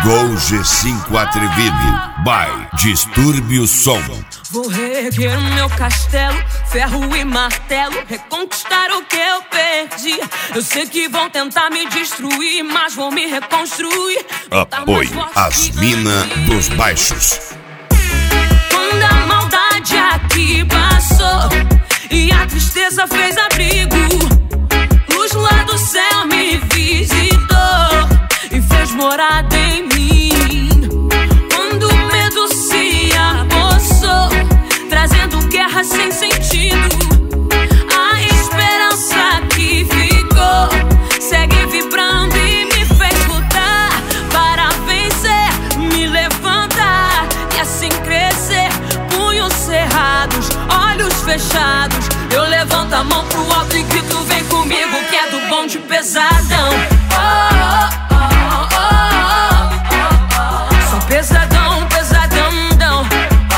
Chegou o G5 atrevido. By Distúrbio o Som. Vou reerguer o meu castelo, ferro e martelo, reconquistar o que eu perdi. Eu sei que vão tentar me destruir, mas vou me reconstruir. Apoio As Minas dos Baixos. Quando a maldade aqui passou e a tristeza fez abrigo, luz lá do céu me visitou e fez morada em mim. Quando o medo se apossou, trazendo guerra sem sentido, a esperança que ficou segue vibrando e me fez lutar para vencer, me levantar e assim crescer. Punhos cerrados, olhos fechados, eu levanto a mão pro alto e grito: vem comigo que é do bonde pesadão. Sou pesadão, pesadão.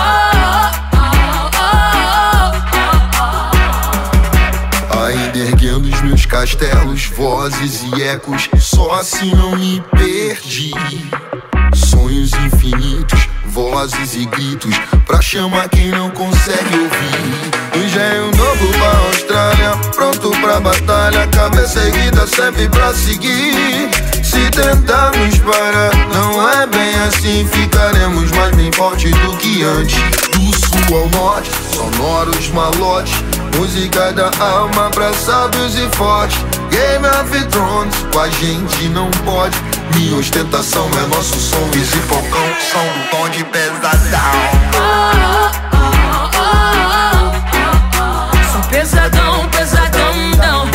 Ainda erguendo os meus castelos, vozes e ecos, só assim não me perdi. Sonhos infinitos, vozes e gritos, pra chamar quem não consegue ouvir. Engenho novo pra Austrália, pronto pra batalha, cabeça erguida sempre pra seguir. Se tentarmos parar, não é bem assim, ficaremos mais bem forte do que antes. Do sul ao norte, sonoros malotes, música da alma pra sábios e fortes. Game of Thrones, com a gente não pode. Minha ostentação é nosso som, Easy Falcão, som do bonde pesadão. Sou pesadão, pesadão.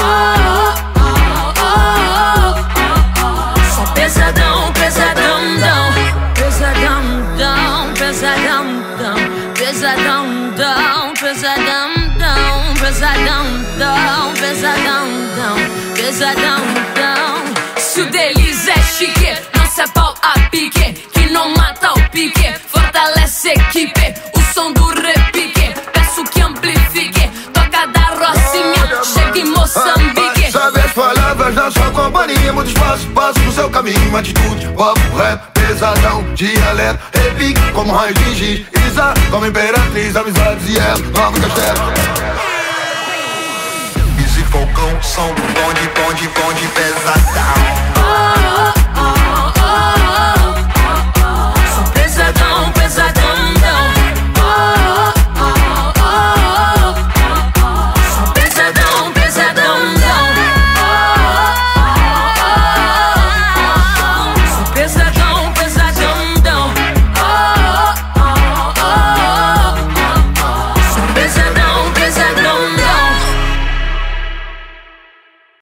Sou pesadão, pesadão. Pesadão, pesadão. Pesadão. Se o deles é chique, não se é pau a pique, que não mata o pique, fortalece a equipe. O som do repique, peço que amplifique. Toca da Rocinha, chega em Moçambique. Sabe as palavras da sua companhia, muito espaço, passo no seu caminho. Uma atitude, papo, rap, pesadão, dialeto, repique como raio de giz. Isa, como imperatriz, amizades e ela, novo castelo. Easy Falcão, som do bonde pesadão.